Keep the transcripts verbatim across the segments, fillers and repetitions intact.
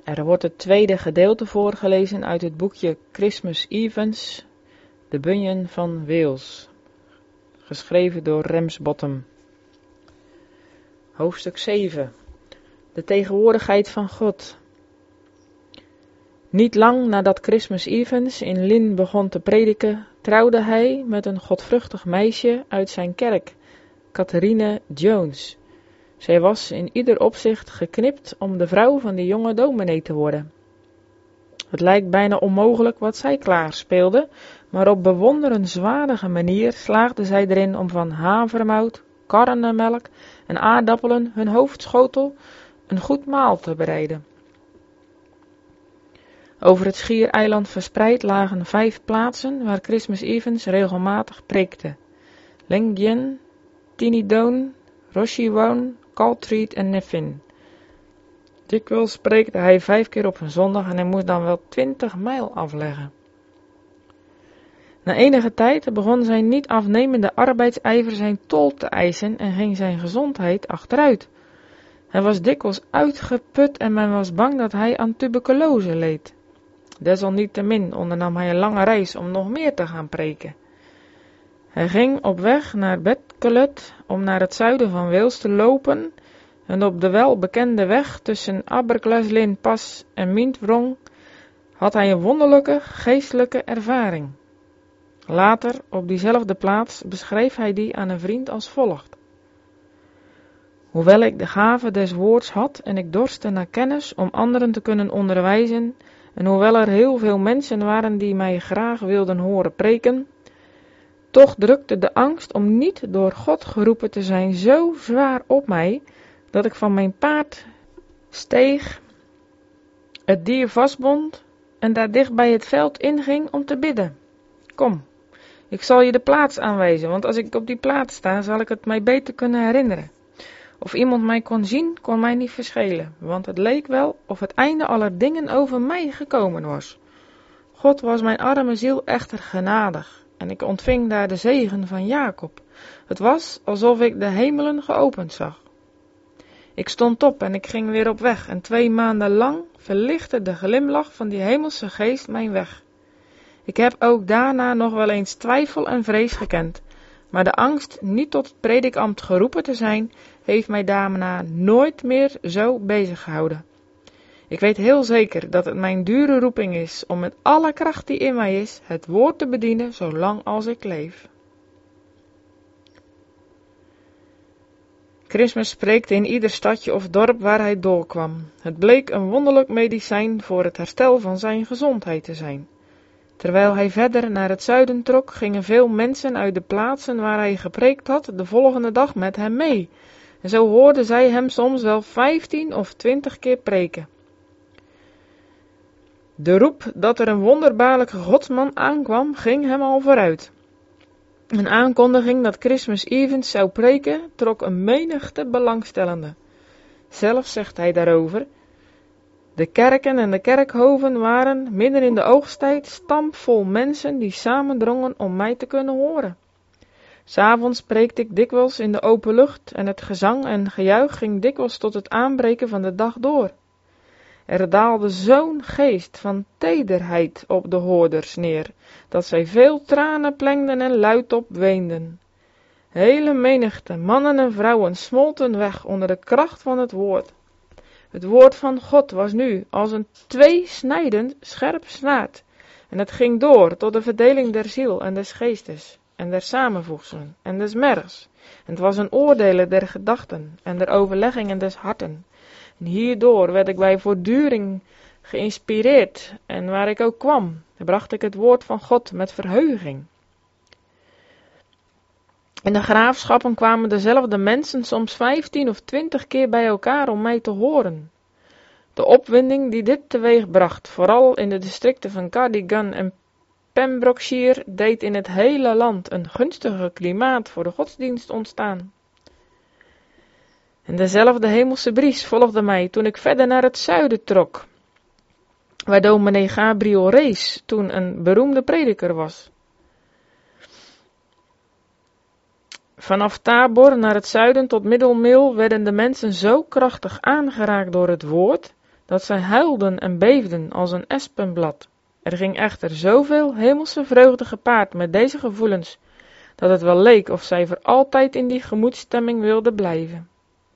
Er wordt het tweede gedeelte voorgelezen uit het boekje Christmas Events, de Bunyan van Wales, geschreven door Ramsbottom. Hoofdstuk zeven. De tegenwoordigheid van God. Niet lang nadat Christmas Evans in Lynn begon te prediken, trouwde hij met een godvruchtig meisje uit zijn kerk, Catherine Jones. Zij was in ieder opzicht geknipt om de vrouw van die jonge dominee te worden. Het lijkt bijna onmogelijk wat zij klaarspeelde, maar op bewonderenswaardige manier slaagde zij erin om van havermout, karnemelk en aardappelen hun hoofdschotel een goed maal te bereiden. Over het schiereiland verspreid lagen vijf plaatsen waar Christmas Evans regelmatig preekte: Lengyen, Tinidoon, Roshiwone, Caltreed en Neffin. Dikwijls preekte hij vijf keer op een zondag en hij moest dan wel twintig mijl afleggen. Na enige tijd begon zijn niet afnemende arbeidsijver zijn tol te eisen en ging zijn gezondheid achteruit. Hij was dikwijls uitgeput en men was bang dat hij aan tuberculose leed. Desalniettemin ondernam hij een lange reis om nog meer te gaan preken. Hij ging op weg naar Beddgelert om naar het zuiden van Wales te lopen en op de welbekende weg tussen Aberglaslyn Pass en Mintwrong had hij een wonderlijke geestelijke ervaring. Later, op diezelfde plaats, beschreef hij die aan een vriend als volgt: Hoewel ik de gave des woords had en ik dorstte naar kennis om anderen te kunnen onderwijzen, en hoewel er heel veel mensen waren die mij graag wilden horen preken, toch drukte de angst om niet door God geroepen te zijn zo zwaar op mij, dat ik van mijn paard steeg, het dier vastbond en daar dicht bij het veld inging om te bidden. Kom, ik zal je de plaats aanwijzen, want als ik op die plaats sta, zal ik het mij beter kunnen herinneren. Of iemand mij kon zien, kon mij niet verschelen, want het leek wel of het einde aller dingen over mij gekomen was. God was mijn arme ziel echter genadig, en ik ontving daar de zegen van Jacob. Het was alsof ik de hemelen geopend zag. Ik stond op en ik ging weer op weg, en twee maanden lang verlichtte de glimlach van die hemelse geest mijn weg. Ik heb ook daarna nog wel eens twijfel en vrees gekend, maar de angst niet tot het predikambt geroepen te zijn, heeft mij daarna nooit meer zo bezig gehouden. Ik weet heel zeker dat het mijn dure roeping is om met alle kracht die in mij is, het woord te bedienen zolang als ik leef. Christmas spreekte in ieder stadje of dorp waar hij doorkwam. Het bleek een wonderlijk medicijn voor het herstel van zijn gezondheid te zijn. Terwijl hij verder naar het zuiden trok, gingen veel mensen uit de plaatsen waar hij gepreekt had de volgende dag met hem mee. En zo hoorden zij hem soms wel vijftien of twintig keer preken. De roep dat er een wonderbaarlijke godsman aankwam, ging hem al vooruit. Een aankondiging dat Christmas Evans zou preken, trok een menigte belangstellenden. Zelf zegt hij daarover: de kerken en de kerkhoven waren midden in de oogsttijd stampvol mensen die samendrongen om mij te kunnen horen. 'S Avonds preekte ik dikwijls in de open lucht en het gezang en gejuich ging dikwijls tot het aanbreken van de dag door. Er daalde zo'n geest van tederheid op de hoorders neer, dat zij veel tranen plengden en luidop weenden. Hele menigte mannen en vrouwen smolten weg onder de kracht van het woord. Het woord van God was nu als een tweesnijdend scherp zwaard, en het ging door tot de verdeling der ziel en des geestes, en der samenvoegselen en des mergs. En het was een oordelen der gedachten en der overleggingen des harten. En hierdoor werd ik bij voortduring geïnspireerd, en waar ik ook kwam, bracht ik het woord van God met verheuging. In de graafschappen kwamen dezelfde mensen soms vijftien of twintig keer bij elkaar om mij te horen. De opwinding die dit teweeg bracht, vooral in de districten van Cardigan en Pembrokeshire, deed in het hele land een gunstige klimaat voor de godsdienst ontstaan. En dezelfde hemelse bries volgde mij toen ik verder naar het zuiden trok, waar dominee Gabriel Rees toen een beroemde prediker was. Vanaf Tabor naar het zuiden tot Middelmeel werden de mensen zo krachtig aangeraakt door het woord, dat zij huilden en beefden als een espenblad. Er ging echter zoveel hemelse vreugde gepaard met deze gevoelens, dat het wel leek of zij voor altijd in die gemoedsstemming wilden blijven.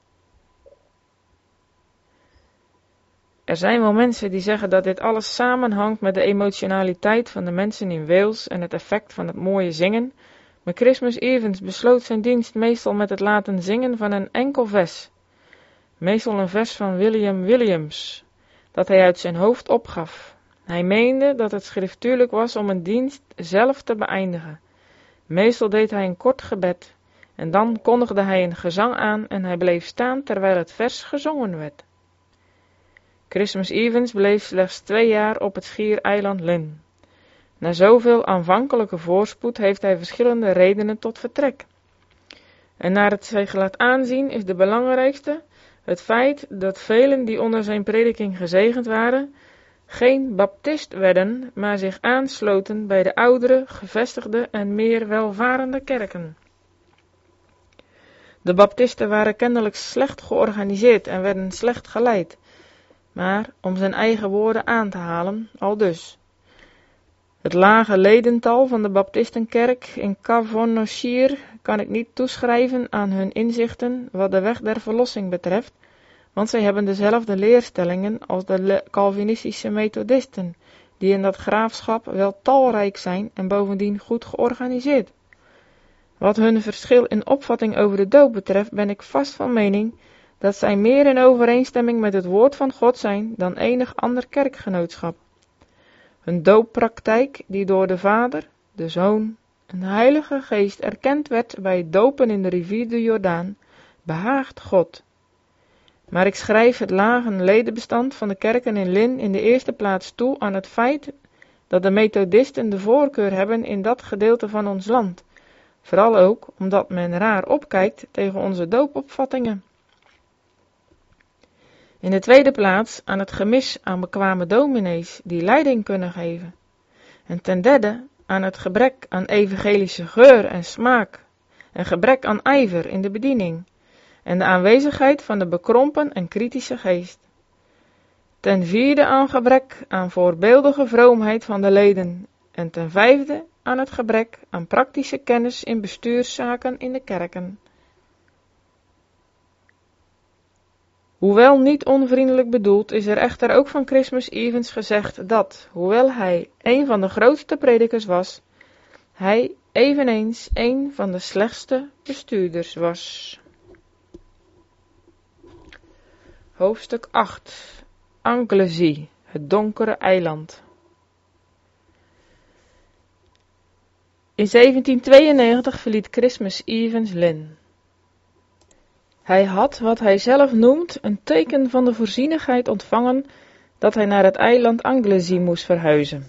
Er zijn wel mensen die zeggen dat dit alles samenhangt met de emotionaliteit van de mensen in Wales en het effect van het mooie zingen, maar Christmas Evans besloot zijn dienst meestal met het laten zingen van een enkel vers, meestal een vers van William Williams, dat hij uit zijn hoofd opgaf. Hij meende dat het schriftuurlijk was om een dienst zelf te beëindigen. Meestal deed hij een kort gebed, en dan kondigde hij een gezang aan en hij bleef staan terwijl het vers gezongen werd. Christmas Evans bleef slechts twee jaar op het schiereiland Lynn. Na zoveel aanvankelijke voorspoed heeft hij verschillende redenen tot vertrek. En naar het zich laat aanzien is de belangrijkste het feit dat velen die onder zijn prediking gezegend waren, geen baptist werden, maar zich aansloten bij de oudere, gevestigde en meer welvarende kerken. De baptisten waren kennelijk slecht georganiseerd en werden slecht geleid. Maar, om zijn eigen woorden aan te halen, aldus. Het lage ledental van de baptistenkerk in Cavorshire kan ik niet toeschrijven aan hun inzichten wat de weg der verlossing betreft, want zij hebben dezelfde leerstellingen als de Calvinistische methodisten, die in dat graafschap wel talrijk zijn en bovendien goed georganiseerd. Wat hun verschil in opvatting over de doop betreft, ben ik vast van mening dat zij meer in overeenstemming met het woord van God zijn dan enig ander kerkgenootschap. Hun dooppraktijk, die door de Vader, de Zoon en de Heilige Geest erkend werd bij het dopen in de rivier de Jordaan, behaagt God. Maar ik schrijf het lage ledenbestand van de kerken in Lynn in de eerste plaats toe aan het feit dat de methodisten de voorkeur hebben in dat gedeelte van ons land, vooral ook omdat men raar opkijkt tegen onze doopopvattingen. In de tweede plaats aan het gemis aan bekwame dominees die leiding kunnen geven. En ten derde aan het gebrek aan evangelische geur en smaak en gebrek aan ijver in de bediening en de aanwezigheid van de bekrompen en kritische geest. Ten vierde aan gebrek aan voorbeeldige vroomheid van de leden en ten vijfde aan het gebrek aan praktische kennis in bestuurszaken in de kerken. Hoewel niet onvriendelijk bedoeld, is er echter ook van Christmas Evans gezegd dat, hoewel hij een van de grootste predikers was, hij eveneens een van de slechtste bestuurders was. Hoofdstuk acht. Anglesey, het donkere eiland. In zeventien tweeënnegentig verliet Christmas Evans Lynn. Hij had wat hij zelf noemt een teken van de voorzienigheid ontvangen dat hij naar het eiland Anglesey moest verhuizen.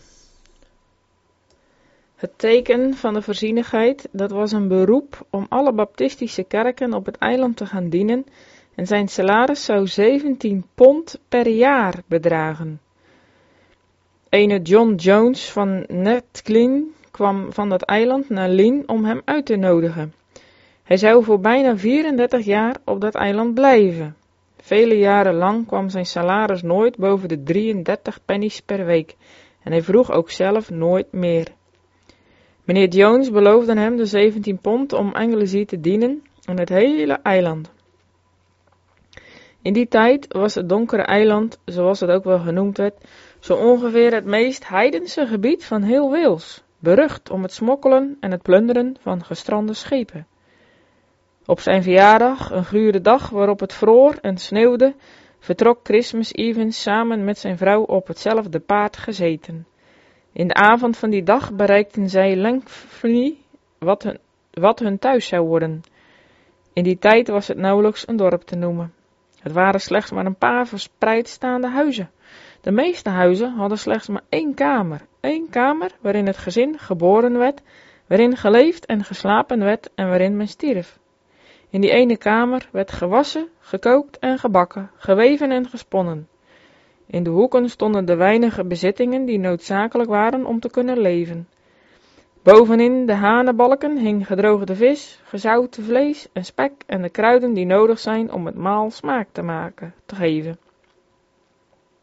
Het teken van de voorzienigheid, dat was een beroep om alle baptistische kerken op het eiland te gaan dienen en zijn salaris zou zeventien pond per jaar bedragen. Ene John Jones van Netclean kwam van dat eiland naar Lynn om hem uit te nodigen. Hij zou voor bijna vierendertig jaar op dat eiland blijven. Vele jaren lang kwam zijn salaris nooit boven de drieëndertig pennies per week en hij vroeg ook zelf nooit meer. Meneer Jones beloofde hem de zeventien pond om Anglesey te dienen en het hele eiland. In die tijd was het donkere eiland, zoals het ook wel genoemd werd, zo ongeveer het meest heidense gebied van heel Wales, berucht om het smokkelen en het plunderen van gestrande schepen. Op zijn verjaardag, een gure dag waarop het vroor en sneeuwde, vertrok Christmas Evans samen met zijn vrouw op hetzelfde paard gezeten. In de avond van die dag bereikten zij Llanfleet, wat hun, wat hun thuis zou worden. In die tijd was het nauwelijks een dorp te noemen. Het waren slechts maar een paar verspreid staande huizen. De meeste huizen hadden slechts maar één kamer. Één kamer waarin het gezin geboren werd, waarin geleefd en geslapen werd en waarin men stierf. In die ene kamer werd gewassen, gekookt en gebakken, geweven en gesponnen. In de hoeken stonden de weinige bezittingen die noodzakelijk waren om te kunnen leven. Bovenin de hanenbalken hing gedroogde vis, gezouten vlees en spek en de kruiden die nodig zijn om het maal smaak te maken, te geven.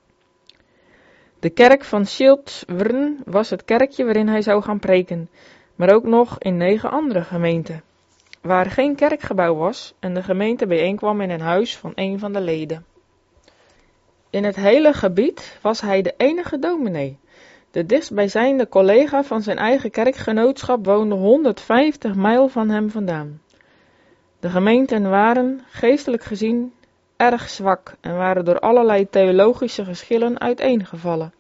De kerk van Schildwern was het kerkje waarin hij zou gaan preken, maar ook nog in negen andere gemeenten, waar geen kerkgebouw was en de gemeente bijeenkwam in een huis van een van de leden. In het hele gebied was hij de enige dominee. De dichtstbijzijnde collega van zijn eigen kerkgenootschap woonde honderdvijftig mijl van hem vandaan. De gemeenten waren, geestelijk gezien, erg zwak en waren door allerlei theologische geschillen uiteengevallen.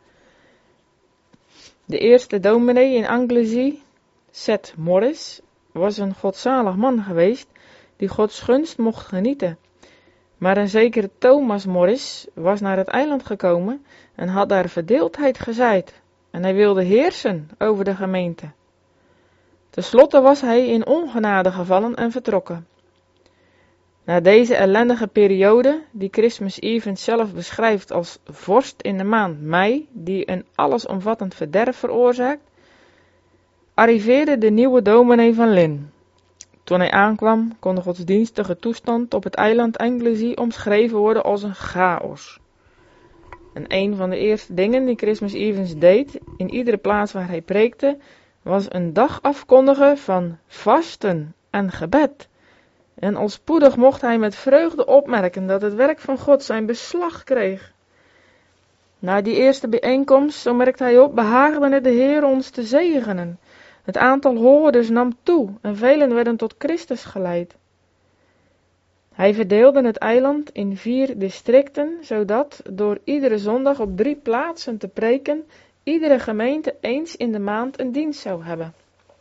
De eerste dominee in Anglesey, Seth Morris, was een godzalig man geweest die Gods gunst mocht genieten. Maar een zekere Thomas Morris was naar het eiland gekomen en had daar verdeeldheid gezaaid en hij wilde heersen over de gemeente. Ten slotte was hij in ongenade gevallen en vertrokken. Na deze ellendige periode, die Christmas Evans zelf beschrijft als vorst in de maand mei, die een allesomvattend verderf veroorzaakt, arriveerde de nieuwe dominee van Lynn. Toen hij aankwam, kon de godsdienstige toestand op het eiland Anglesey omschreven worden als een chaos. En een van de eerste dingen die Christmas Evans deed, in iedere plaats waar hij preekte, was een dag afkondigen van vasten en gebed. En al spoedig mocht hij met vreugde opmerken dat het werk van God zijn beslag kreeg. Na die eerste bijeenkomst, zo merkte hij op, behaagde het de Heer ons te zegenen. Het aantal hoorders nam toe en velen werden tot Christus geleid. Hij verdeelde het eiland in vier districten, zodat door iedere zondag op drie plaatsen te preken, iedere gemeente eens in de maand een dienst zou hebben.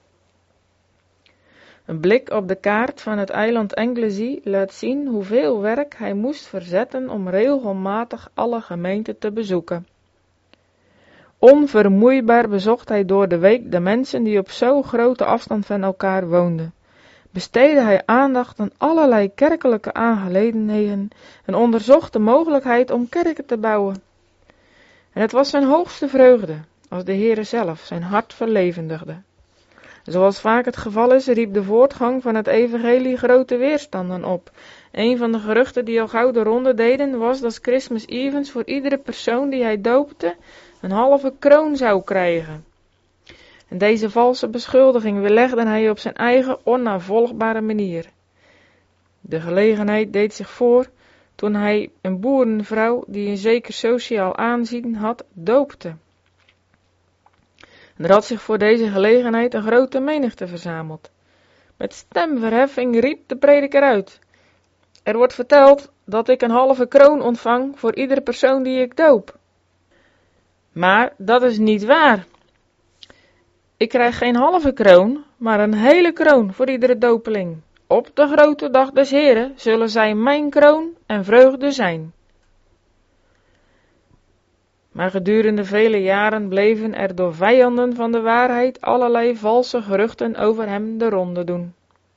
Een blik op de kaart van het eiland Anglesey laat zien hoeveel werk hij moest verzetten om regelmatig alle gemeenten te bezoeken. Onvermoeibaar bezocht hij door de week de mensen die op zo grote afstand van elkaar woonden. Besteedde hij aandacht aan allerlei kerkelijke aangelegenheden en onderzocht de mogelijkheid om kerken te bouwen. En het was zijn hoogste vreugde, als de Heere zelf zijn hart verlevendigde. Zoals vaak het geval is, riep de voortgang van het evangelie grote weerstanden op. Een van de geruchten die al gauw de ronde deden, was dat Christmas Evans voor iedere persoon die hij doopte een halve kroon zou krijgen. En deze valse beschuldiging weerlegde hij op zijn eigen onnavolgbare manier. De gelegenheid deed zich voor toen hij een boerenvrouw die een zeker sociaal aanzien had, doopte. En er had zich voor deze gelegenheid een grote menigte verzameld. Met stemverheffing riep de prediker uit: er wordt verteld dat ik een halve kroon ontvang voor iedere persoon die ik doop. Maar dat is niet waar. Ik krijg geen halve kroon, maar een hele kroon voor iedere dopeling. Op de grote dag des Heren zullen zij mijn kroon en vreugde zijn. Maar gedurende vele jaren bleven er door vijanden van de waarheid allerlei valse geruchten over hem de ronde doen.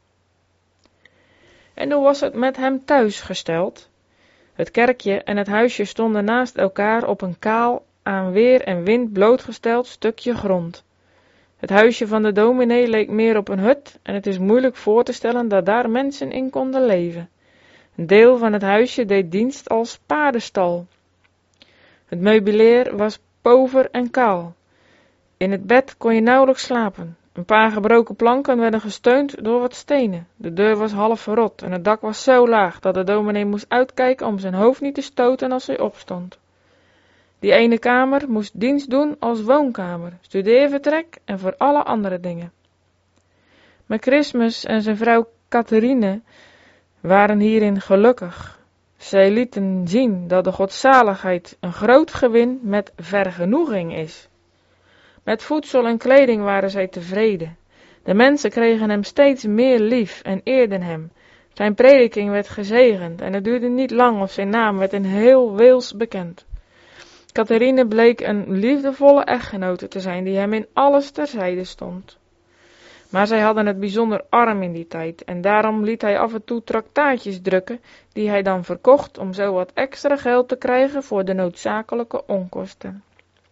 En hoe was het met hem thuis gesteld? Het kerkje en het huisje stonden naast elkaar op een kaal, aan weer en wind blootgesteld stukje grond. Het huisje van de dominee leek meer op een hut en het is moeilijk voor te stellen dat daar mensen in konden leven. Een deel van het huisje deed dienst als paardenstal. Het meubilair was pover en kaal. In het bed kon je nauwelijks slapen. Een paar gebroken planken werden gesteund door wat stenen. De deur was half verrot en het dak was zo laag dat de dominee moest uitkijken om zijn hoofd niet te stoten als hij opstond. Die ene kamer moest dienst doen als woonkamer, studeervertrek en voor alle andere dingen. Maar Christmas en zijn vrouw Catherine waren hierin gelukkig. Zij lieten zien dat de godzaligheid een groot gewin met vergenoeging is. Met voedsel en kleding waren zij tevreden. De mensen kregen hem steeds meer lief en eerden hem. Zijn prediking werd gezegend en het duurde niet lang of zijn naam werd in heel Wales bekend. Catherine bleek een liefdevolle echtgenote te zijn die hem in alles terzijde stond. Maar zij hadden het bijzonder arm in die tijd en daarom liet hij af en toe traktaatjes drukken die hij dan verkocht om zo wat extra geld te krijgen voor de noodzakelijke onkosten.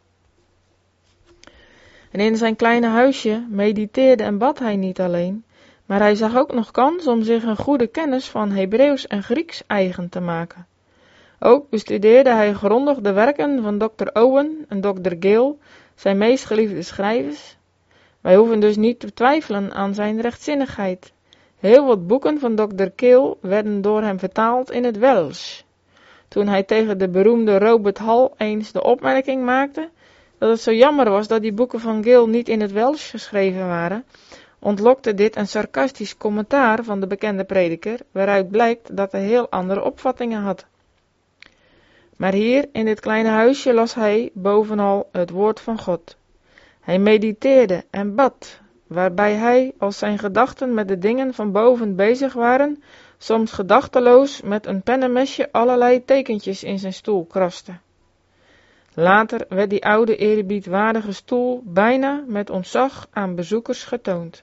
En in zijn kleine huisje mediteerde en bad hij niet alleen, maar hij zag ook nog kans om zich een goede kennis van Hebreeuws en Grieks eigen te maken. Ook bestudeerde hij grondig de werken van dokter Owen en dokter Gill, zijn meest geliefde schrijvers. Wij hoeven dus niet te twijfelen aan zijn rechtzinnigheid. Heel wat boeken van dokter Gill werden door hem vertaald in het Welsh. Toen hij tegen de beroemde Robert Hall eens de opmerking maakte dat het zo jammer was dat die boeken van Gill niet in het Welsh geschreven waren, ontlokte dit een sarcastisch commentaar van de bekende prediker, waaruit blijkt dat hij heel andere opvattingen had. Maar hier in dit kleine huisje las hij bovenal het woord van God. Hij mediteerde en bad, waarbij hij, als zijn gedachten met de dingen van boven bezig waren, soms gedachteloos met een pennenmesje allerlei tekentjes in zijn stoel kraste. Later werd die oude eerbiedwaardige stoel bijna met ontzag aan bezoekers getoond.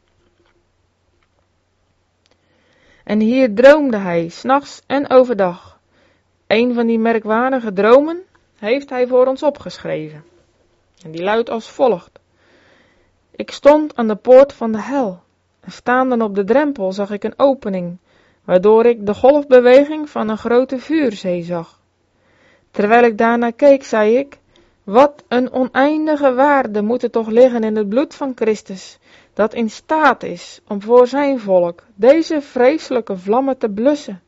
En hier droomde hij, 's nachts en overdag. Een van die merkwaardige dromen heeft hij voor ons opgeschreven. En die luidt als volgt. Ik stond aan de poort van de hel. En staande op de drempel zag ik een opening, waardoor ik de golfbeweging van een grote vuurzee zag. Terwijl ik daarnaar keek, zei ik, wat een oneindige waarde moet er toch liggen in het bloed van Christus, dat in staat is om voor zijn volk deze vreselijke vlammen te blussen.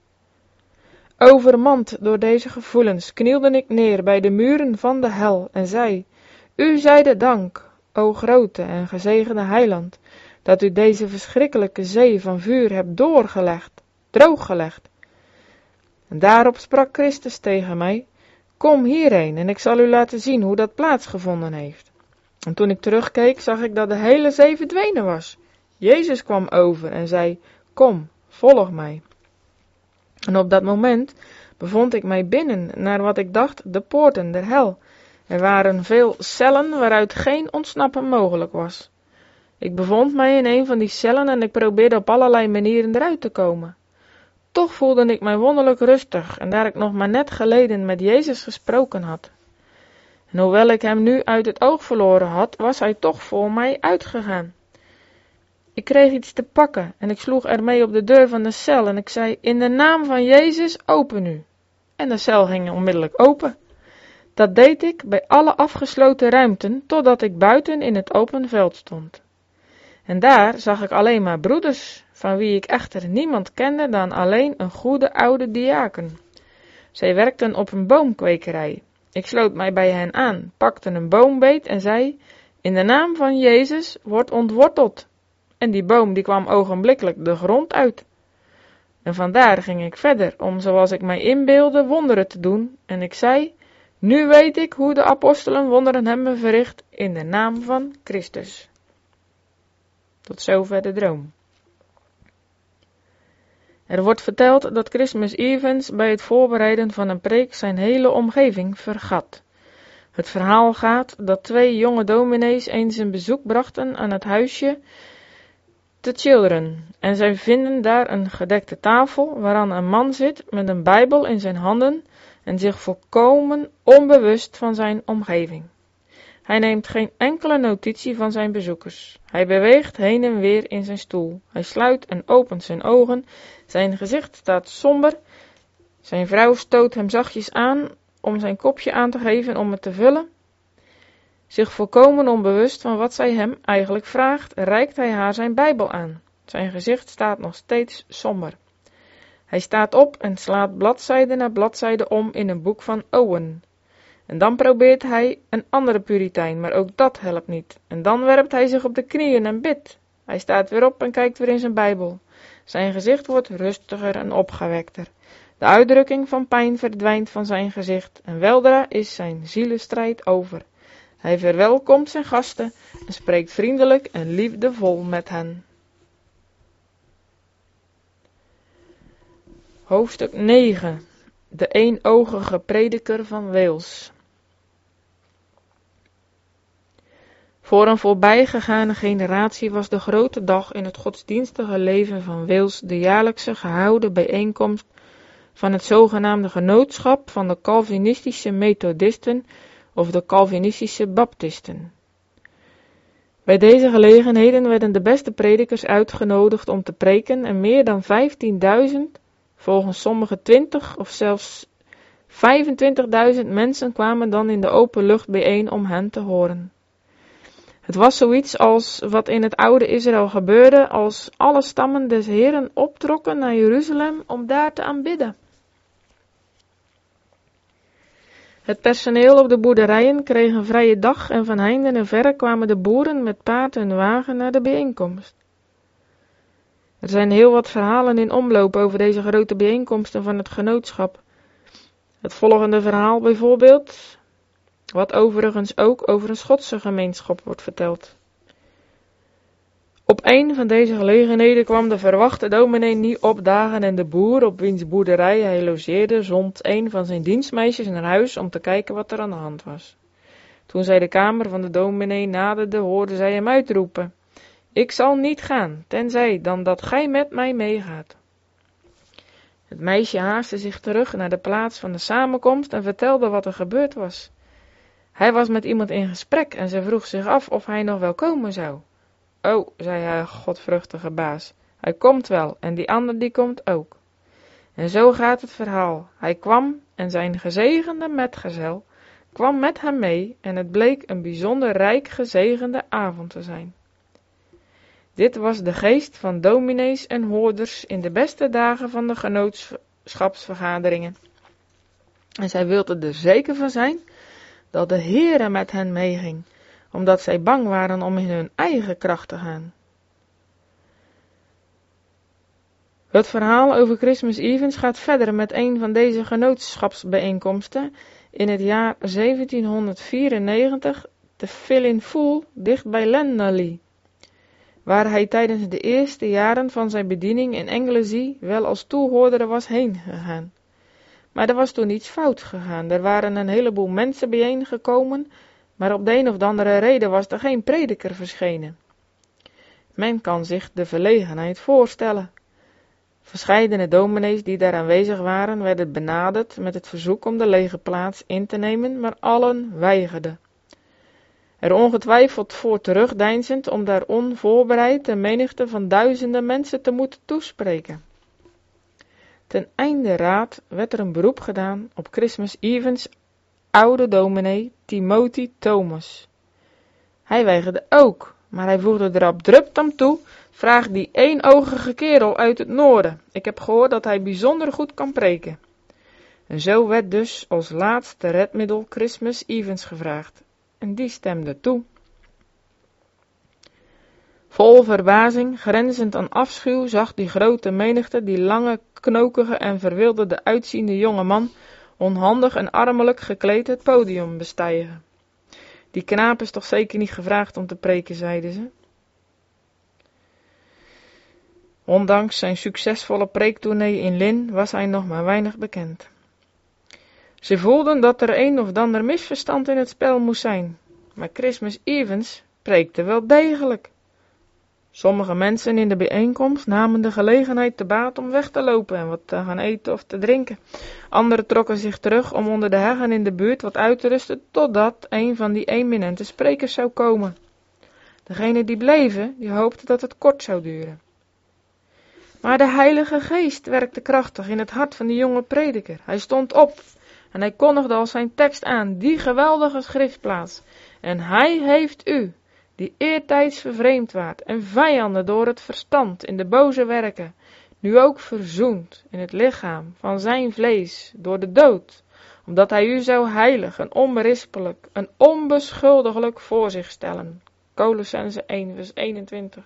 Overmand door deze gevoelens knielde ik neer bij de muren van de hel en zei, u zij de dank, o grote en gezegende heiland, dat u deze verschrikkelijke zee van vuur hebt doorgelegd, drooggelegd. En daarop sprak Christus tegen mij, kom hierheen en ik zal u laten zien hoe dat plaatsgevonden heeft. En toen ik terugkeek, zag ik dat de hele zee verdwenen was. Jezus kwam over en zei, kom, volg mij. En op dat moment bevond ik mij binnen naar wat ik dacht de poorten der hel. Er waren veel cellen waaruit geen ontsnappen mogelijk was. Ik bevond mij in een van die cellen en ik probeerde op allerlei manieren eruit te komen. Toch voelde ik mij wonderlijk rustig en daar ik nog maar net geleden met Jezus gesproken had. En hoewel ik hem nu uit het oog verloren had, was hij toch voor mij uitgegaan. Ik kreeg iets te pakken en ik sloeg ermee op de deur van de cel en ik zei, in de naam van Jezus, open u. En de cel ging onmiddellijk open. Dat deed ik bij alle afgesloten ruimten, totdat ik buiten in het open veld stond. En daar zag ik alleen maar broeders, van wie ik echter niemand kende dan alleen een goede oude diaken. Zij werkten op een boomkwekerij. Ik sloot mij bij hen aan, pakte een boombeet en zei, in de naam van Jezus, word ontworteld. En die boom die kwam ogenblikkelijk de grond uit. En vandaar ging ik verder, om zoals ik mij inbeelde wonderen te doen, en ik zei, nu weet ik hoe de apostelen wonderen hebben verricht in de naam van Christus. Tot zover de droom. Er wordt verteld dat Christmas Evans bij het voorbereiden van een preek zijn hele omgeving vergat. Het verhaal gaat dat twee jonge dominees eens een bezoek brachten aan het huisje te Children en zij vinden daar een gedekte tafel waaraan een man zit met een Bijbel in zijn handen en zich volkomen onbewust van zijn omgeving. Hij neemt geen enkele notitie van zijn bezoekers. Hij beweegt heen en weer in zijn stoel. Hij sluit en opent zijn ogen. Zijn gezicht staat somber. Zijn vrouw stoot hem zachtjes aan om zijn kopje aan te geven om het te vullen. Zich volkomen onbewust van wat zij hem eigenlijk vraagt, reikt hij haar zijn Bijbel aan. Zijn gezicht staat nog steeds somber. Hij staat op en slaat bladzijde na bladzijde om in een boek van Owen. En dan probeert hij een andere puritein, maar ook dat helpt niet. En dan werpt hij zich op de knieën en bidt. Hij staat weer op en kijkt weer in zijn Bijbel. Zijn gezicht wordt rustiger en opgewekter. De uitdrukking van pijn verdwijnt van zijn gezicht en weldra is zijn zielenstrijd over. Hij verwelkomt zijn gasten en spreekt vriendelijk en liefdevol met hen. Hoofdstuk negen. De eenoogige prediker van Wales. Voor een voorbijgegane generatie was de grote dag in het godsdienstige leven van Wales de jaarlijkse gehouden bijeenkomst van het zogenaamde genootschap van de Calvinistische Methodisten of de Calvinistische Baptisten. Bij deze gelegenheden werden de beste predikers uitgenodigd om te preken en meer dan vijftienduizend, volgens sommigen twintig of zelfs vijfentwintigduizend mensen kwamen dan in de open lucht bijeen om hen te horen. Het was zoiets als wat in het oude Israël gebeurde als alle stammen des Heren optrokken naar Jeruzalem om daar te aanbidden. Het personeel op de boerderijen kreeg een vrije dag en van heinde en verre kwamen de boeren met paard en wagen naar de bijeenkomst. Er zijn heel wat verhalen in omloop over deze grote bijeenkomsten van het genootschap. Het volgende verhaal bijvoorbeeld, wat overigens ook over een Schotse gemeenschap wordt verteld. Op een van deze gelegenheden kwam de verwachte dominee niet opdagen en de boer op wiens boerderij hij logeerde zond een van zijn dienstmeisjes naar huis om te kijken wat er aan de hand was. Toen zij de kamer van de dominee naderde, hoorde zij hem uitroepen: "Ik zal niet gaan, tenzij dan dat gij met mij meegaat." Het meisje haastte zich terug naar de plaats van de samenkomst en vertelde wat er gebeurd was. Hij was met iemand in gesprek en ze vroeg zich af of hij nog wel komen zou. "Oh," zei haar godvruchtige baas, "hij komt wel en die ander die komt ook." En zo gaat het verhaal. Hij kwam en zijn gezegende metgezel kwam met hem mee en het bleek een bijzonder rijk gezegende avond te zijn. Dit was de geest van dominees en hoorders in de beste dagen van de genootschapsvergaderingen. En zij wilden er zeker van zijn dat de Heere met hen meeging, omdat zij bang waren om in hun eigen kracht te gaan. Het verhaal over Christmas Evans gaat verder met een van deze genootschapsbijeenkomsten in het jaar zeventienhonderdvierennegentig te Fillin-Fool, dicht bij Llanelly, waar hij tijdens de eerste jaren van zijn bediening in Anglesey wel als toehoorder was heen gegaan. Maar er was toen iets fout gegaan. Er waren een heleboel mensen bijeengekomen, maar op de een of andere reden was er geen prediker verschenen. Men kan zich de verlegenheid voorstellen. Verscheidene dominees die daar aanwezig waren, werden benaderd met het verzoek om de lege plaats in te nemen, maar allen weigerden. Er ongetwijfeld voor terugdeinzend om daar onvoorbereid de menigte van duizenden mensen te moeten toespreken. Ten einde raad werd er een beroep gedaan op Christmas Evans' oude dominee Timothy Thomas. Hij weigerde ook, maar hij voegde er abrupt aan toe: "Vraag die éénogige kerel uit het noorden. Ik heb gehoord dat hij bijzonder goed kan preken." En zo werd dus als laatste redmiddel Christmas Evans gevraagd. En die stemde toe. Vol verbazing, grenzend aan afschuw, zag die grote menigte die lange, knokige en verwilderde uitziende jonge man onhandig en armelijk gekleed het podium bestijgen. "Die knaap is toch zeker niet gevraagd om te preken," zeiden ze. Ondanks zijn succesvolle preektournee in Lynn was hij nog maar weinig bekend. Ze voelden dat er een of ander misverstand in het spel moest zijn, maar Christmas Evans preekte wel degelijk. Sommige mensen in de bijeenkomst namen de gelegenheid te baat om weg te lopen en wat te gaan eten of te drinken. Anderen trokken zich terug om onder de heggen in de buurt wat uit te rusten totdat een van die eminente sprekers zou komen. Degenen die bleven, die hoopten dat het kort zou duren. Maar de Heilige Geest werkte krachtig in het hart van die jonge prediker. Hij stond op en hij kondigde als zijn tekst aan die geweldige schriftplaats: "En hij heeft u, die eertijds vervreemd waart en vijanden door het verstand in de boze werken, nu ook verzoend in het lichaam van zijn vlees door de dood, omdat hij u zou heilig en onberispelijk en onbeschuldiglijk voor zich stellen." Kolossenzen één vers eenentwintig.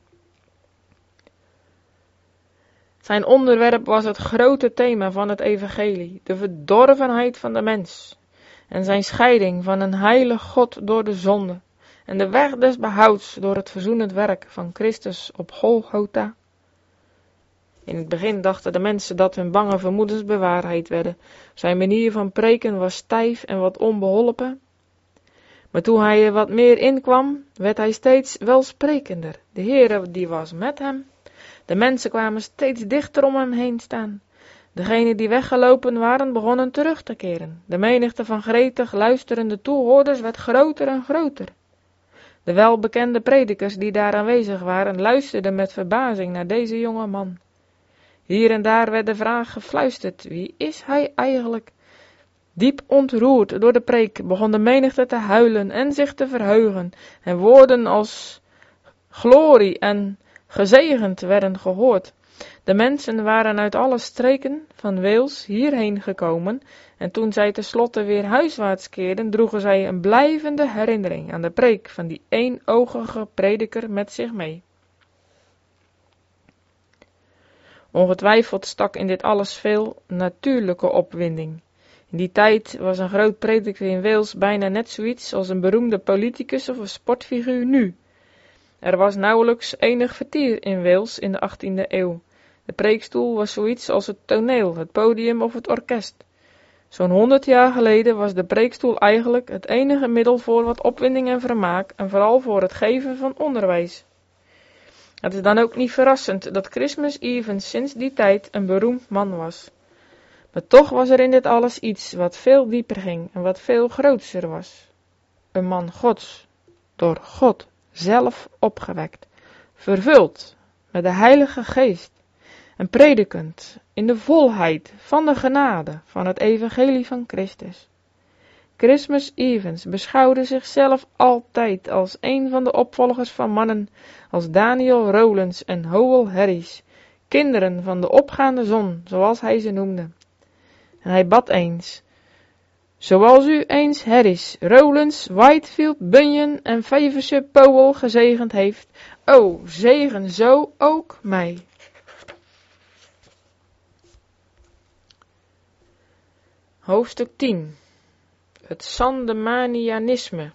Zijn onderwerp was het grote thema van het evangelie, de verdorvenheid van de mens en zijn scheiding van een heilig God door de zonde en de weg des behouds door het verzoenend werk van Christus op Golgotha. In het begin dachten de mensen dat hun bange vermoedens bewaarheid werden. Zijn manier van preken was stijf en wat onbeholpen. Maar toen hij er wat meer in kwam, werd hij steeds welsprekender. De Heere die was met hem. De mensen kwamen steeds dichter om hem heen staan. Degenen die weggelopen waren, begonnen terug te keren. De menigte van gretig luisterende toehoorders werd groter en groter. De welbekende predikers die daar aanwezig waren, luisterden met verbazing naar deze jonge man. Hier en daar werd de vraag gefluisterd: wie is hij eigenlijk? Diep ontroerd door de preek begon de menigte te huilen en zich te verheugen, en woorden als glorie en gezegend werden gehoord. De mensen waren uit alle streken van Wales hierheen gekomen, en toen zij tenslotte weer huiswaarts keerden, droegen zij een blijvende herinnering aan de preek van die éénogige prediker met zich mee. Ongetwijfeld stak in dit alles veel natuurlijke opwinding. In die tijd was een groot prediker in Wales bijna net zoiets als een beroemde politicus of een sportfiguur nu. Er was nauwelijks enig vertier in Wales in de achttiende eeuw. De preekstoel was zoiets als het toneel, het podium of het orkest. Zo'n honderd jaar geleden was de preekstoel eigenlijk het enige middel voor wat opwinding en vermaak en vooral voor het geven van onderwijs. Het is dan ook niet verrassend dat Christmas Evans sinds die tijd een beroemd man was. Maar toch was er in dit alles iets wat veel dieper ging en wat veel grootser was. Een man Gods, door God zelf opgewekt, vervuld met de Heilige Geest en predikend in de volheid van de genade van het evangelie van Christus. Christmas Evans beschouwde zichzelf altijd als een van de opvolgers van mannen als Daniel Rowlands en Howell Harris, kinderen van de opgaande zon, zoals hij ze noemde. En hij bad eens, zoals u eens Harris, Rowlands, Whitefield, Bunyan en Faversham Powell gezegend heeft, o, zegen zo ook mij. Hoofdstuk tien. Het Sandemanianisme.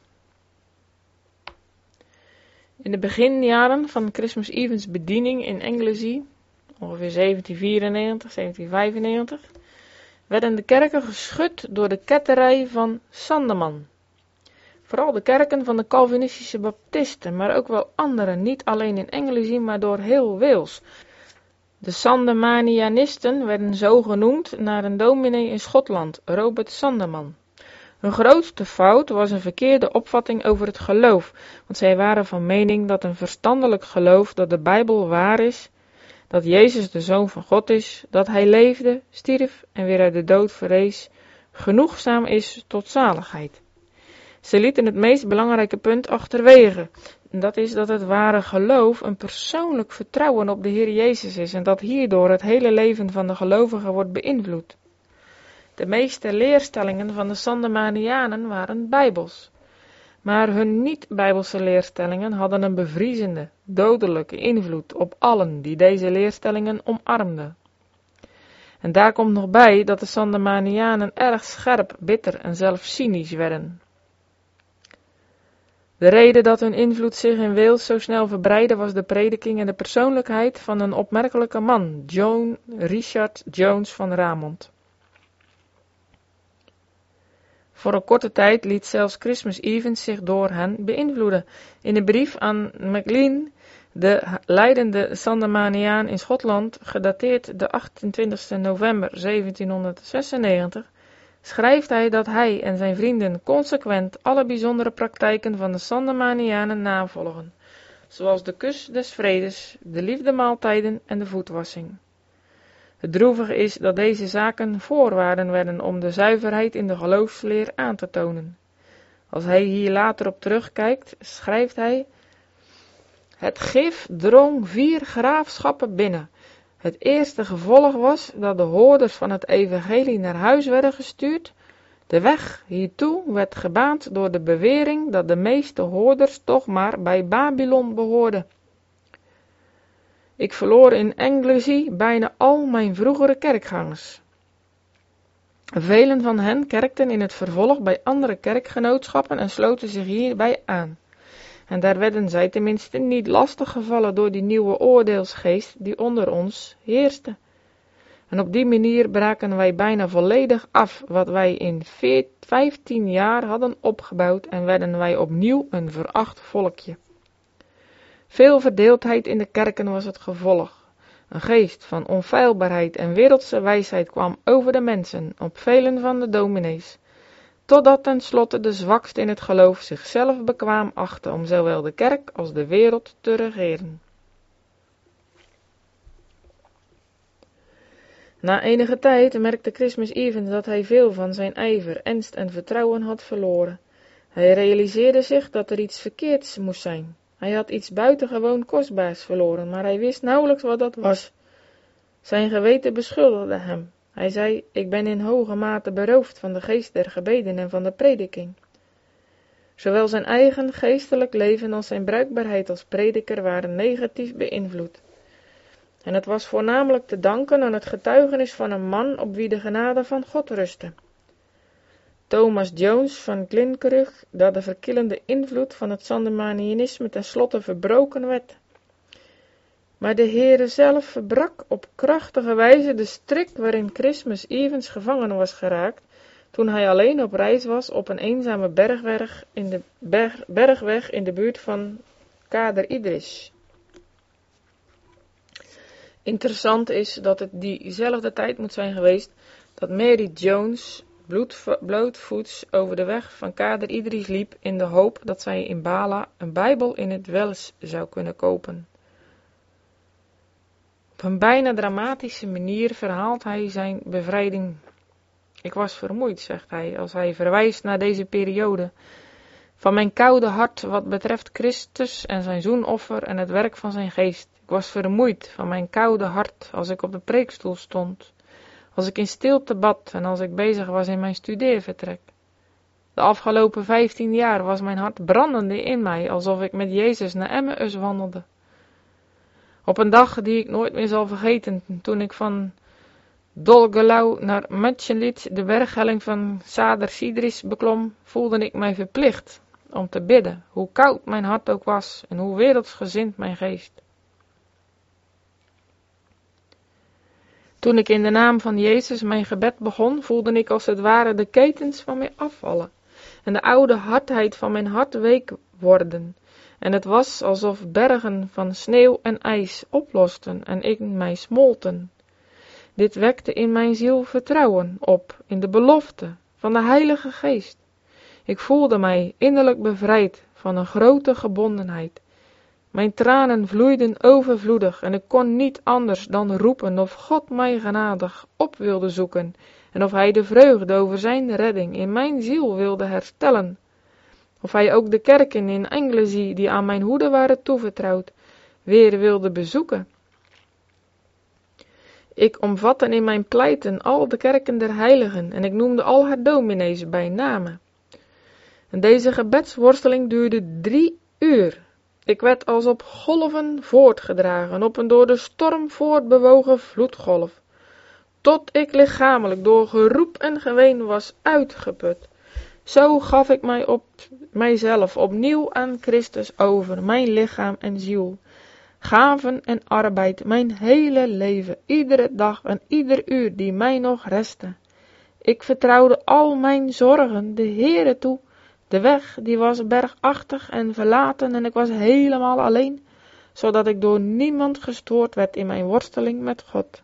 In de beginjaren van Christmas Evans' bediening in Anglesey, ongeveer zeventien vierennegentig, zeventien vijfennegentig, werden de kerken geschud door de ketterij van Sandeman. Vooral de kerken van de Calvinistische baptisten, maar ook wel andere, niet alleen in Anglesey, maar door heel Wales. De Sandemanianisten werden zo genoemd naar een dominee in Schotland, Robert Sandeman. Hun grootste fout was een verkeerde opvatting over het geloof, want zij waren van mening dat een verstandelijk geloof dat de Bijbel waar is, dat Jezus de Zoon van God is, dat hij leefde, stierf en weer uit de dood verrees, genoegzaam is tot zaligheid. Ze lieten het meest belangrijke punt achterwege, en dat is dat het ware geloof een persoonlijk vertrouwen op de Heer Jezus is en dat hierdoor het hele leven van de gelovige wordt beïnvloed. De meeste leerstellingen van de Sandemanianen waren bijbels, maar hun niet-bijbelse leerstellingen hadden een bevriezende, dodelijke invloed op allen die deze leerstellingen omarmden. En daar komt nog bij dat de Sandemanianen erg scherp, bitter en zelfs cynisch werden. De reden dat hun invloed zich in Wales zo snel verbreidde was de prediking en de persoonlijkheid van een opmerkelijke man, John Richard Jones van Ramond. Voor een korte tijd liet zelfs Christmas Evans zich door hen beïnvloeden. In een brief aan MacLean, de leidende Sandemaniaan in Schotland, gedateerd de achtentwintigste november zeventienhonderdzesennegentig, schrijft hij dat hij en zijn vrienden consequent alle bijzondere praktijken van de Sandemanianen navolgen, zoals de kus des vredes, de liefdemaaltijden en de voetwassing. Het droevige is dat deze zaken voorwaarden werden om de zuiverheid in de geloofsleer aan te tonen. Als hij hier later op terugkijkt, schrijft hij: het gif drong vier graafschappen binnen. Het eerste gevolg was dat de hoorders van het evangelie naar huis werden gestuurd. De weg hiertoe werd gebaand door de bewering dat de meeste hoorders toch maar bij Babylon behoorden. Ik verloor in Anglesey bijna al mijn vroegere kerkgangers. Velen van hen kerkten in het vervolg bij andere kerkgenootschappen en sloten zich hierbij aan. En daar werden zij tenminste niet lastiggevallen door die nieuwe oordeelsgeest die onder ons heerste. En op die manier braken wij bijna volledig af wat wij in vijftien jaar hadden opgebouwd en werden wij opnieuw een veracht volkje. Veel verdeeldheid in de kerken was het gevolg. Een geest van onfeilbaarheid en wereldse wijsheid kwam over de mensen op velen van de dominees, totdat tenslotte de zwakste in het geloof zichzelf bekwaam achtte om zowel de kerk als de wereld te regeren. Na enige tijd merkte Christmas Evans dat hij veel van zijn ijver, ernst en vertrouwen had verloren. Hij realiseerde zich dat er iets verkeerds moest zijn. Hij had iets buitengewoon kostbaars verloren, maar hij wist nauwelijks wat dat was. Zijn geweten beschuldigde hem. Hij zei, ik ben in hoge mate beroofd van de geest der gebeden en van de prediking. Zowel zijn eigen geestelijk leven als zijn bruikbaarheid als prediker waren negatief beïnvloed. En het was voornamelijk te danken aan het getuigenis van een man op wie de genade van God rustte. Thomas Jones van Glenkerug, dat de verkillende invloed van het Sandemanianisme tenslotte verbroken werd. Maar de Heere zelf verbrak op krachtige wijze de strik waarin Christmas Evans gevangen was geraakt, toen hij alleen op reis was op een eenzame bergweg in de, berg, bergweg in de buurt van Kader Idris. Interessant is dat het diezelfde tijd moet zijn geweest dat Mary Jones bloed, blootvoets over de weg van Kader Idris liep in de hoop dat zij in Bala een Bijbel in het Wels zou kunnen kopen. Op een bijna dramatische manier verhaalt hij zijn bevrijding. Ik was vermoeid, zegt hij, als hij verwijst naar deze periode, van mijn koude hart wat betreft Christus en zijn zoenoffer en het werk van zijn geest. Ik was vermoeid van mijn koude hart als ik op de preekstoel stond, als ik in stilte bad en als ik bezig was in mijn studeervertrek. De afgelopen vijftien jaar was mijn hart brandende in mij, alsof ik met Jezus naar Emmaus wandelde. Op een dag die ik nooit meer zal vergeten, toen ik van Dolgelau naar Mutchenlied de berghelling van Sader Sidris beklom, voelde ik mij verplicht om te bidden, hoe koud mijn hart ook was en hoe wereldsgezind mijn geest. Toen ik in de naam van Jezus mijn gebed begon, voelde ik als het ware de ketens van mij afvallen en de oude hardheid van mijn hart week worden. En het was alsof bergen van sneeuw en ijs oplosten en in mij smolten. Dit wekte in mijn ziel vertrouwen op in de belofte van de Heilige Geest. Ik voelde mij innerlijk bevrijd van een grote gebondenheid. Mijn tranen vloeiden overvloedig en ik kon niet anders dan roepen of God mij genadig op wilde zoeken en of hij de vreugde over zijn redding in mijn ziel wilde herstellen. Of hij ook de kerken in Anglesey die aan mijn hoede waren toevertrouwd, weer wilde bezoeken. Ik omvatte in mijn pleiten al de kerken der heiligen en ik noemde al haar dominees bij name. En deze gebedsworsteling duurde drie uur. Ik werd als op golven voortgedragen, op een door de storm voortbewogen vloedgolf, tot ik lichamelijk door geroep en geween was uitgeput. Zo gaf ik mij op mijzelf opnieuw aan Christus over, mijn lichaam en ziel, gaven en arbeid, mijn hele leven, iedere dag en ieder uur die mij nog restte. Ik vertrouwde al mijn zorgen de Heere toe. De weg die was bergachtig en verlaten en ik was helemaal alleen, zodat ik door niemand gestoord werd in mijn worsteling met God.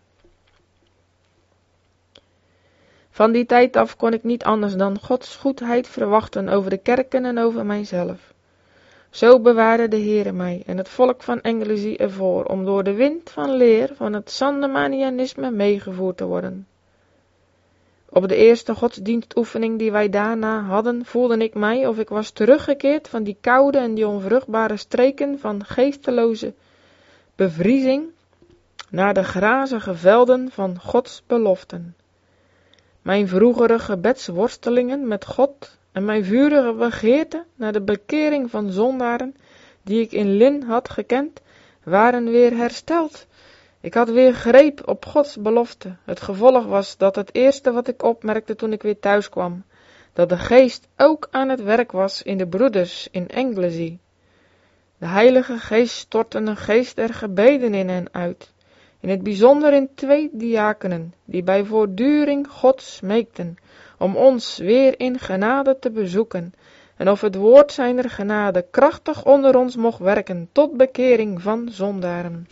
Van die tijd af kon ik niet anders dan Gods goedheid verwachten over de kerken en over mijzelf. Zo bewaarde de Heere mij en het volk van Anglesey ervoor om door de wind van leer van het Sandemanianisme meegevoerd te worden. Op de eerste godsdienstoefening die wij daarna hadden, voelde ik mij of ik was teruggekeerd van die koude en die onvruchtbare streken van geesteloze bevriezing naar de grazige velden van Gods beloften. Mijn vroegere gebedsworstelingen met God en mijn vurige begeerte naar de bekering van zondaren, die ik in Lynn had gekend, waren weer hersteld. Ik had weer greep op Gods belofte. Het gevolg was dat het eerste wat ik opmerkte toen ik weer thuis kwam, dat de Geest ook aan het werk was in de broeders in Anglesey. De Heilige Geest stortte een geest der gebeden in hen uit, in het bijzonder in twee diakenen, die bij voortduring God smeekten, om ons weer in genade te bezoeken, en of het woord zijner genade krachtig onder ons mocht werken tot bekering van zondaren.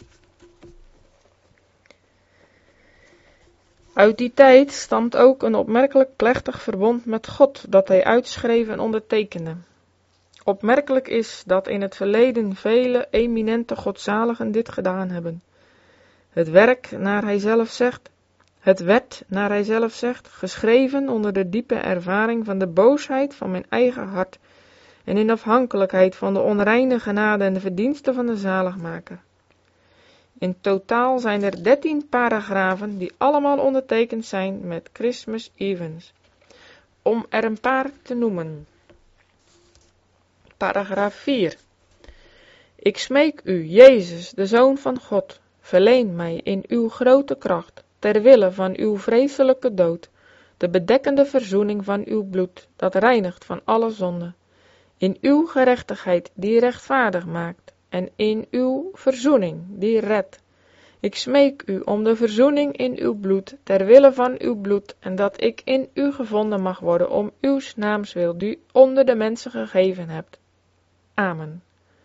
Uit die tijd stamt ook een opmerkelijk plechtig verbond met God, dat hij uitschreef en ondertekende. Opmerkelijk is dat in het verleden vele eminente godzaligen dit gedaan hebben. Het werk, naar hij zelf zegt, Het werd, naar hij zelf zegt, geschreven onder de diepe ervaring van de boosheid van mijn eigen hart en in afhankelijkheid van de onreine genade en de verdiensten van de zaligmaker. In totaal zijn er dertien paragrafen die allemaal ondertekend zijn met Christmas Evans. Om er een paar te noemen. Paragraaf vier. Ik smeek u, Jezus, de Zoon van God, verleen mij in uw grote kracht, ter wille van uw vreselijke dood, de bedekkende verzoening van uw bloed, dat reinigt van alle zonde, in uw gerechtigheid die rechtvaardig maakt, en in uw verzoening die redt. Ik smeek u om de verzoening in uw bloed, ter wille van uw bloed, en dat ik in u gevonden mag worden om uw naams wil, die onder de mensen gegeven hebt. Amen.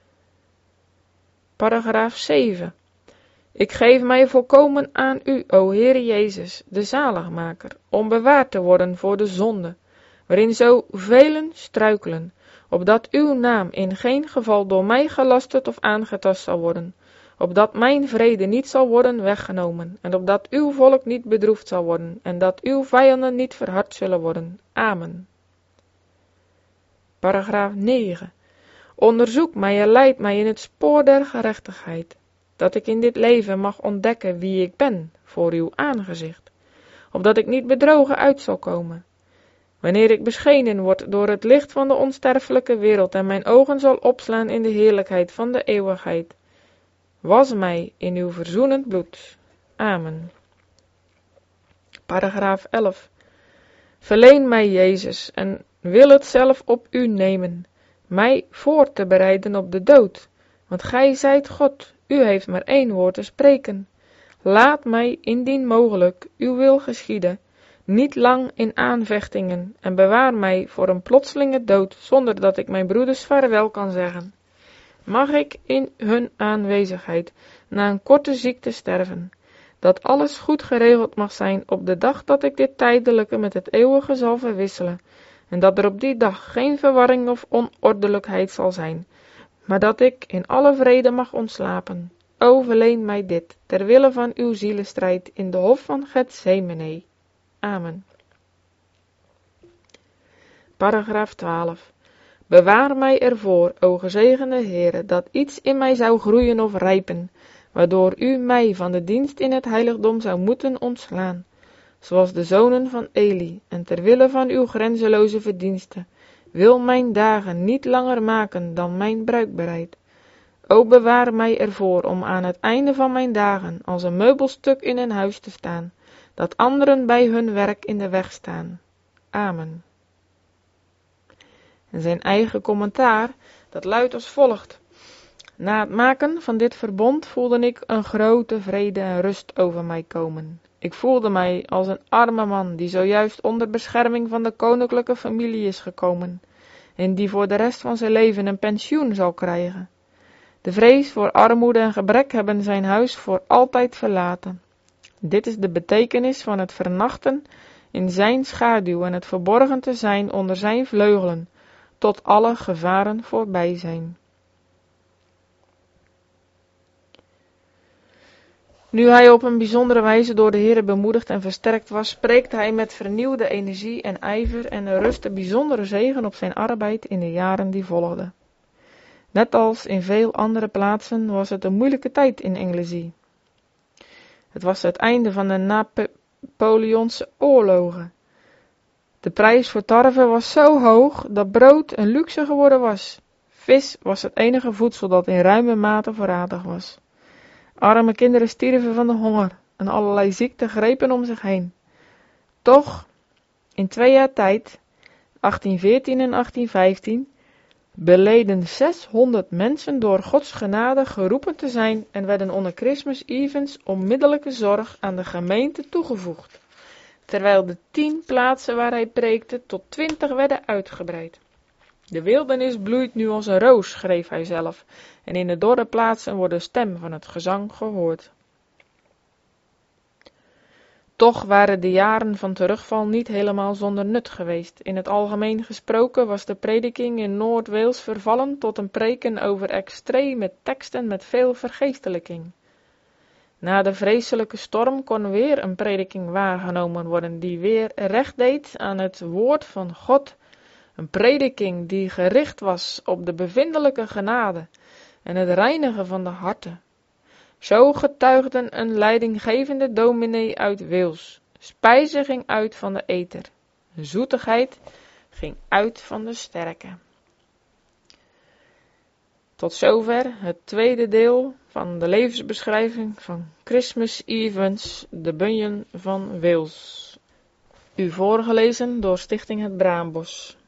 Paragraaf zeven. Ik geef mij volkomen aan u, o Heere Jezus, de zaligmaker, om bewaard te worden voor de zonde, waarin zo velen struikelen, opdat uw naam in geen geval door mij gelasterd of aangetast zal worden, opdat mijn vrede niet zal worden weggenomen, en opdat uw volk niet bedroefd zal worden, en dat uw vijanden niet verhard zullen worden. Amen. Paragraaf negen. Onderzoek mij en leid mij in het spoor der gerechtigheid, dat ik in dit leven mag ontdekken wie ik ben voor uw aangezicht, opdat ik niet bedrogen uit zal komen. Wanneer ik beschenen word door het licht van de onsterfelijke wereld en mijn ogen zal opslaan in de heerlijkheid van de eeuwigheid, was mij in uw verzoenend bloed. Amen. Paragraaf elf. Verleen mij, Jezus, en wil het zelf op u nemen, mij voor te bereiden op de dood, want gij zijt God, u heeft maar één woord te spreken. Laat mij, indien mogelijk, uw wil geschieden, niet lang in aanvechtingen, en bewaar mij voor een plotselinge dood, zonder dat ik mijn broeders vaarwel kan zeggen. Mag ik in hun aanwezigheid na een korte ziekte sterven, dat alles goed geregeld mag zijn op de dag dat ik dit tijdelijke met het eeuwige zal verwisselen, en dat er op die dag geen verwarring of onordelijkheid zal zijn, maar dat ik in alle vrede mag ontslapen. O, verleen mij dit, ter wille van uw zielestrijd in de hof van Getsemane. Amen. Paragraaf twaalf. Bewaar mij ervoor, o gezegende Heere, dat iets in mij zou groeien of rijpen, waardoor u mij van de dienst in het heiligdom zou moeten ontslaan, zoals de zonen van Eli, en ter wille van uw grenzeloze verdiensten, wil mijn dagen niet langer maken dan mijn bruikbaarheid. O bewaar mij ervoor om aan het einde van mijn dagen als een meubelstuk in een huis te staan, dat anderen bij hun werk in de weg staan. Amen. En zijn eigen commentaar, dat luidt als volgt. Na het maken van dit verbond voelde ik een grote vrede en rust over mij komen. Ik voelde mij als een arme man die zojuist onder bescherming van de koninklijke familie is gekomen en die voor de rest van zijn leven een pensioen zal krijgen. De vrees voor armoede en gebrek hebben zijn huis voor altijd verlaten. Dit is de betekenis van het vernachten in zijn schaduw en het verborgen te zijn onder zijn vleugelen, tot alle gevaren voorbij zijn. Nu hij op een bijzondere wijze door de Heere bemoedigd en versterkt was, spreekt hij met vernieuwde energie en ijver en er rust een bijzondere zegen op zijn arbeid in de jaren die volgden. Net als in veel andere plaatsen was het een moeilijke tijd in Englesie. Het was het einde van de Napoleonse oorlogen. De prijs voor tarwe was zo hoog dat brood een luxe geworden was. Vis was het enige voedsel dat in ruime mate voorradig was. Arme kinderen stierven van de honger en allerlei ziekten grepen om zich heen. Toch, in twee jaar tijd, achttien veertien en achttien vijftien, beleden zeshonderd mensen door Gods genade geroepen te zijn en werden onder Christmas Evans onmiddellijke zorg aan de gemeente toegevoegd, terwijl de tien plaatsen waar hij preekte tot twintig werden uitgebreid. De wildernis bloeit nu als een roos, schreef hij zelf, en in de dorre plaatsen wordt de stem van het gezang gehoord. Toch waren de jaren van terugval niet helemaal zonder nut geweest. In het algemeen gesproken was de prediking in Noord-Wales vervallen tot een preken over extreme teksten met veel vergeestelijking. Na de vreselijke storm kon weer een prediking waargenomen worden die weer recht deed aan het woord van God. Een prediking die gericht was op de bevindelijke genade en het reinigen van de harten. Zo getuigden een leidinggevende dominee uit Wales. Spijze ging uit van de eter. Zoetigheid ging uit van de sterke. Tot zover het tweede deel van de levensbeschrijving van Christmas Evans, de Bunyan van Wales. U voorgelezen door Stichting Het Braambos.